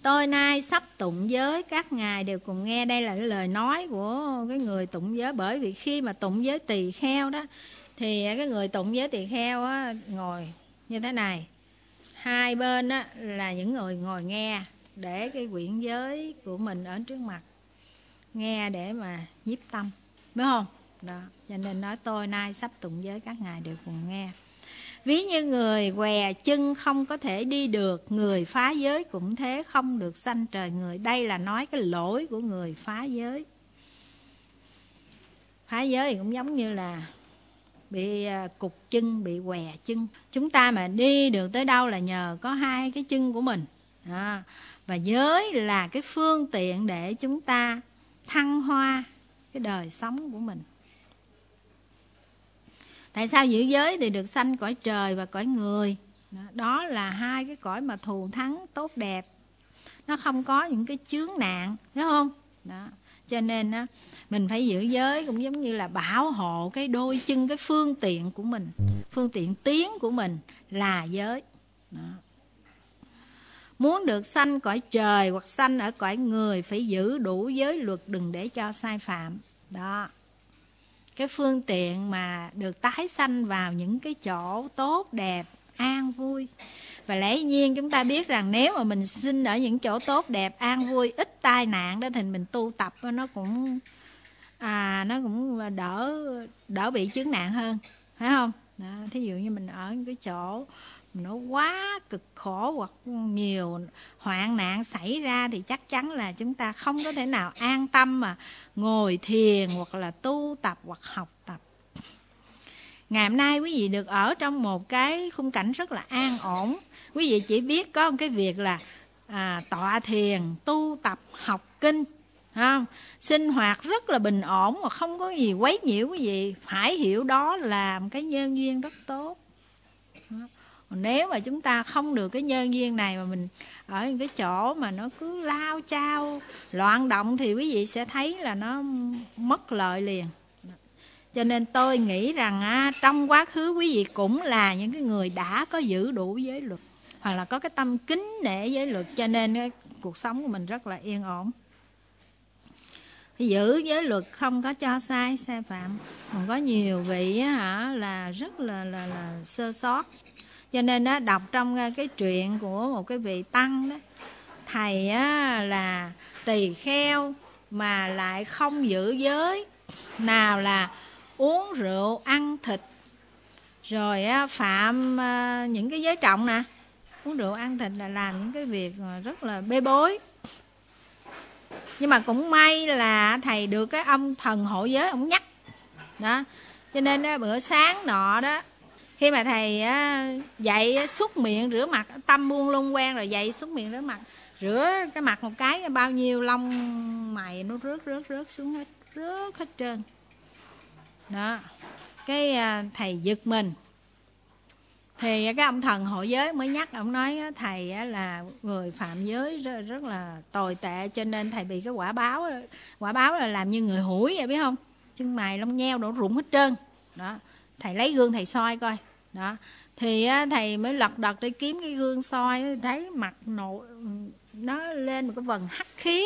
Tôi nay sắp tụng giới, các ngài đều cùng nghe. Đây là cái lời nói của cái người tụng giới. Bởi vì khi mà tụng giới tỳ kheo đó, thì cái người tụng giới tỳ kheo á, ngồi như thế này. Hai bên á, là những người ngồi nghe, để cái quyển giới của mình ở trước mặt, nghe để mà nhiếp tâm, đúng không? Đó, cho nên nói tôi nay sắp tụng giới, các ngài đều cùng nghe. Ví như người què chân không có thể đi được, người phá giới cũng thế, không được sanh trời người. Đây là nói cái lỗi của người phá giới. Phá giới thì cũng giống như là bị cục chân, bị què chân. Chúng ta mà đi được tới đâu là nhờ có hai cái chân của mình. Và giới là cái phương tiện để chúng ta thăng hoa cái đời sống của mình. Tại sao giữ giới thì được sanh cõi trời và cõi người? Đó là hai cái cõi mà thù thắng tốt đẹp, nó không có những cái chướng nạn, đúng không? Đó. Cho nên á, mình phải giữ giới cũng giống như là bảo hộ cái đôi chân, cái phương tiện của mình, phương tiện tiến của mình là giới. Đó. Muốn được sanh cõi trời hoặc sanh ở cõi người, phải giữ đủ giới luật, đừng để cho sai phạm. Đó, cái phương tiện mà được tái sanh vào những cái chỗ tốt đẹp, an vui. Và lẽ nhiên chúng ta biết rằng nếu mà mình sinh ở những chỗ tốt đẹp, an vui, ít tai nạn đó, thì mình tu tập nó cũng đỡ bị chướng nạn hơn, phải không? Đó, thí dụ như mình ở những cái chỗ nó quá cực khổ hoặc nhiều hoạn nạn xảy ra, thì chắc chắn là chúng ta không có thể nào an tâm mà ngồi thiền hoặc là tu tập hoặc học tập. Ngày hôm nay quý vị được ở trong một cái khung cảnh rất là an ổn. Quý vị chỉ biết có một cái việc là tọa thiền, tu tập, học kinh, không? Sinh hoạt rất là bình ổn mà không có gì quấy nhiễu quý vị. Phải hiểu đó là một cái nhân duyên rất tốt. Nếu mà chúng ta không được cái nhân duyên này mà mình ở những cái chỗ mà nó cứ lao chao, loạn động, thì quý vị sẽ thấy là nó mất lợi liền. Cho nên tôi nghĩ rằng trong quá khứ quý vị cũng là những cái người đã có giữ đủ giới luật, hoặc là có cái tâm kính nể giới luật, cho nên cái cuộc sống của mình rất là yên ổn. Giữ giới luật không có cho sai phạm. Còn có nhiều vị là rất là sơ sót. Cho nên đọc trong cái truyện của một cái vị tăng đó, thầy là tỳ kheo mà lại không giữ giới, nào là uống rượu, ăn thịt, rồi phạm những cái giới trọng nè. Uống rượu, ăn thịt là làm những cái việc rất là bê bối. Nhưng mà cũng may là thầy được cái ông thần hộ giới ông nhắc đó. Cho nên bữa sáng nọ đó, khi mà thầy dậy súc miệng rửa mặt, tâm buông lung quen rồi, dậy súc miệng rửa mặt, rửa cái mặt một cái, bao nhiêu lông mày nó rớt xuống hết, rớt hết trơn đó. Cái thầy giật mình, thì cái ông thần hộ giới mới nhắc, ông nói thầy là người phạm giới rất là tồi tệ, cho nên thầy bị cái quả báo là làm như người hủi vậy, biết không? Chân mày lông nheo đổ rụng hết trơn đó. Thầy lấy gương thầy soi coi đó, thì thầy mới lật đật để kiếm cái gương soi, thấy mặt nó lên một cái vầng hắc khí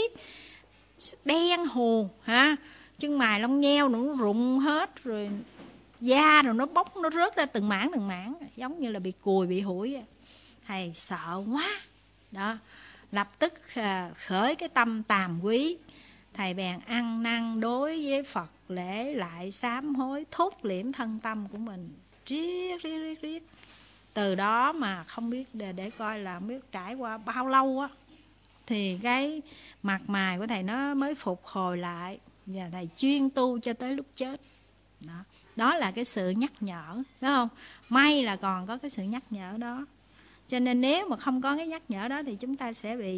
đen hù chân mày lông nheo nó rụng hết rồi, da rồi nó bốc, nó rớt ra từng mảng, giống như là bị cùi, bị hủi. Thầy sợ quá đó, lập tức khởi cái tâm tàm quý. Thầy bèn ăn năn đối với Phật, lễ lại sám hối, thốt liễm thân tâm của mình riết. Từ đó mà không biết để coi là không biết trải qua bao lâu thì cái mặt mày của thầy nó mới phục hồi lại, và thầy chuyên tu cho tới lúc chết đó. Đó là cái sự nhắc nhở, đúng không? May là còn có cái sự nhắc nhở đó. Cho nên nếu mà không có cái nhắc nhở đó thì chúng ta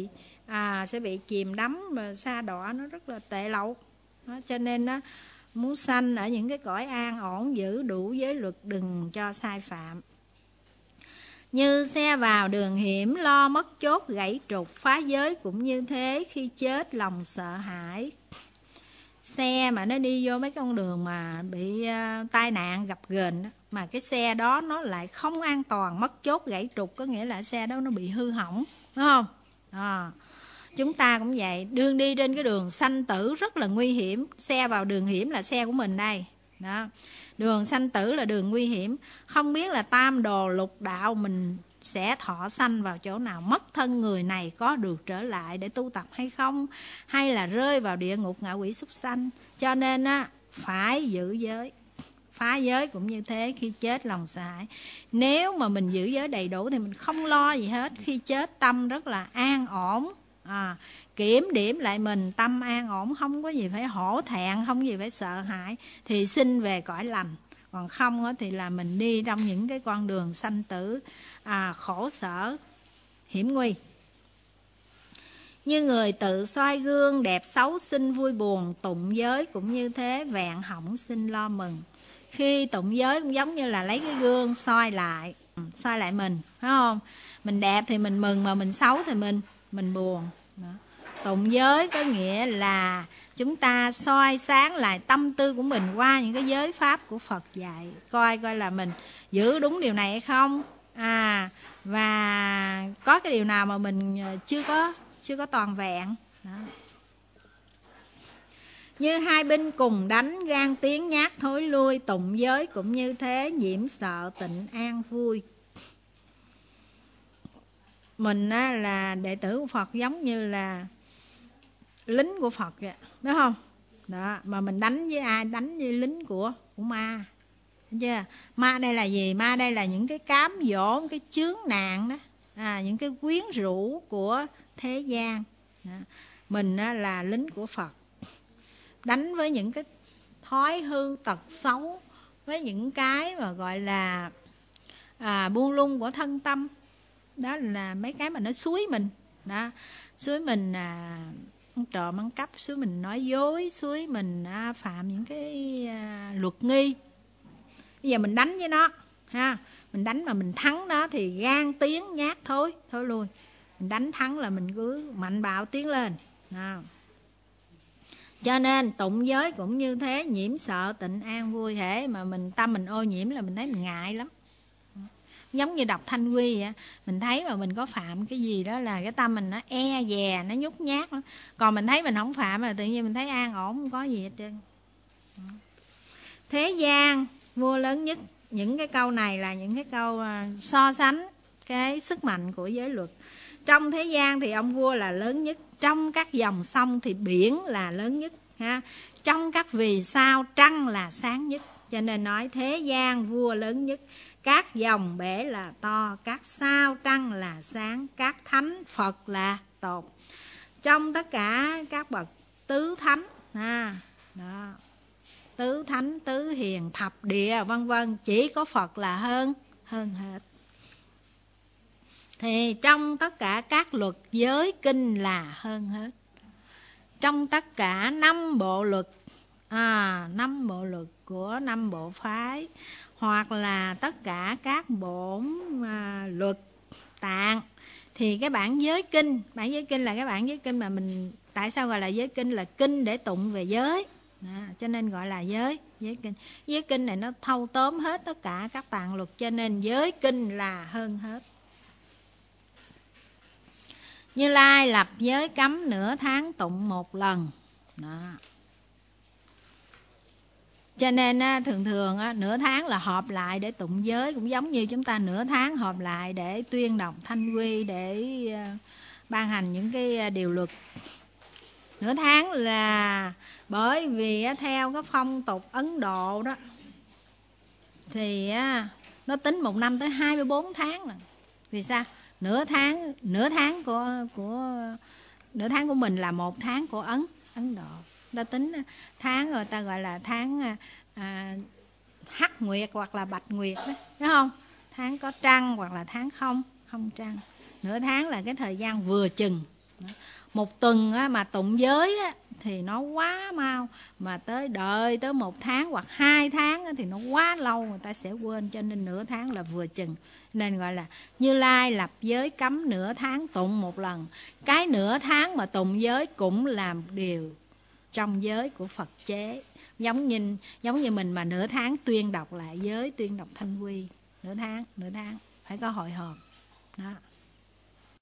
sẽ bị chìm đắm và sa đọa, nó rất là tệ lậu đó. Cho nên muốn sanh ở những cái cõi an ổn, giữ đủ giới luật, đừng cho sai phạm. Như xe vào đường hiểm, lo mất chốt gãy trục, phá giới cũng như thế, khi chết lòng sợ hãi. Xe mà nó đi vô mấy con đường mà bị tai nạn gặp ghềnh đó, mà cái xe đó nó lại không an toàn, mất chốt gãy trục, có nghĩa là xe đó nó bị hư hỏng, đúng không? Chúng ta cũng vậy, đương đi trên cái đường sanh tử rất là nguy hiểm. Xe vào đường hiểm là xe của mình đây đó. Đường sanh tử là đường nguy hiểm. Không biết là tam đồ lục đạo mình sẽ thọ sanh vào chỗ nào, mất thân người này có được trở lại để tu tập hay không, hay là rơi vào địa ngục ngạ quỷ súc sanh. Cho nên á, phải giữ giới. Phá giới cũng như thế, khi chết lòng sợ hãi. Nếu mà mình giữ giới đầy đủ thì mình không lo gì hết. Khi chết tâm rất là an ổn. Kiểm điểm lại mình, tâm an ổn, không có gì phải hổ thẹn, không có gì phải sợ hãi, thì sinh về cõi lành. Còn không thì là mình đi trong những cái con đường sanh tử khổ sở, hiểm nguy. Như người tự soi gương, đẹp xấu sinh vui buồn, tụng giới cũng như thế, vẹn hỏng sinh lo mừng. Khi tụng giới cũng giống như là lấy cái gương soi lại mình, phải không? Mình đẹp thì mình mừng, mà mình xấu thì mình buồn. Đó. Tụng giới có nghĩa là chúng ta soi sáng lại tâm tư của mình qua những cái giới pháp của Phật dạy, coi là mình giữ đúng điều này hay không, và có cái điều nào mà mình chưa có toàn vẹn. Đó. Như hai binh cùng đánh, gan tiếng nhát thối lui, tụng giới cũng như thế, nhiễm sợ tịnh an vui. Mình là đệ tử của Phật, giống như là lính của Phật vậy, đúng không? Đó, mà mình đánh với ai? Đánh với lính của ma. Thấy chưa? Ma đây là gì? Ma đây là những cái cám dỗ, cái chướng nạn đó, những cái quyến rũ của thế gian. Đó. Mình là lính của Phật, đánh với những cái thói hư tật xấu, với những cái mà gọi là buông lung của thân tâm. Đó là mấy cái mà nó xúi mình đó, xúi mình ăn trộm ăn cắp, xúi mình nói dối, xúi mình phạm những cái luật nghi. Bây giờ mình đánh với nó mình đánh mà mình thắng nó thì gan tiếng nhát thối lui. Mình đánh thắng là mình cứ mạnh bạo tiến lên. Cho nên tụng giới cũng như thế, nhiễm sợ tịnh an vui. Thể mà tâm mình ô nhiễm là mình thấy mình ngại lắm. Giống như đọc thanh quy vậy, mình thấy mà mình có phạm cái gì đó là cái tâm mình nó e dè, nó nhút nhát lắm. Còn mình thấy mình không phạm là tự nhiên mình thấy an ổn, không có gì hết trơn. Thế gian vua lớn nhất. Những cái câu này là những cái câu so sánh cái sức mạnh của giới luật. Trong thế gian thì ông vua là lớn nhất, trong các dòng sông thì biển là lớn nhất, trong các vì sao trăng là sáng nhất. Cho nên nói thế gian vua lớn nhất, các dòng bể là to, các sao trăng là sáng, các thánh Phật là tột. Trong tất cả các bậc tứ thánh đó, tứ thánh, tứ hiền, thập địa vân vân, chỉ có Phật là hơn hết. Thì trong tất cả các luật giới kinh là hơn hết. Trong tất cả 5 bộ luật 5 bộ luật của 5 bộ phái, hoặc là tất cả các bổn luật tạng, thì cái bản giới kinh là cái bản giới kinh mà mình, tại sao gọi là giới kinh? Là kinh để tụng về giới. Cho nên gọi là giới kinh. Giới kinh này nó thâu tóm hết tất cả các tạng luật, cho nên giới kinh là hơn hết. Như Lai lập giới cấm nửa tháng tụng 1 lần. Đó. Cho nên thường nửa tháng là họp lại để tụng giới, cũng giống như chúng ta nửa tháng họp lại để tuyên đọc thanh quy, để ban hành những cái điều luật. Nửa tháng là bởi vì theo cái phong tục Ấn Độ đó, thì nó tính 1 năm tới 24 tháng rồi. Vì sao? Nửa tháng của mình là 1 tháng của Ấn Độ. Ta tính tháng rồi ta gọi là tháng hắc nguyệt hoặc là bạch nguyệt đó, đúng không? Tháng có trăng hoặc là tháng không trăng. Nửa tháng là cái thời gian vừa chừng. 1 tuần mà tụng giới thì nó quá mau, mà đợi tới 1 tháng hoặc 2 tháng thì nó quá lâu, người ta sẽ quên. Cho nên nửa tháng là vừa chừng, nên gọi là Như Lai lập giới cấm nửa tháng tụng 1 lần. Cái nửa tháng mà tụng giới cũng làm điều trong giới của Phật chế. Giống như mình mà nửa tháng tuyên đọc lại giới, tuyên đọc thanh quy, nửa tháng phải có hội họp đó.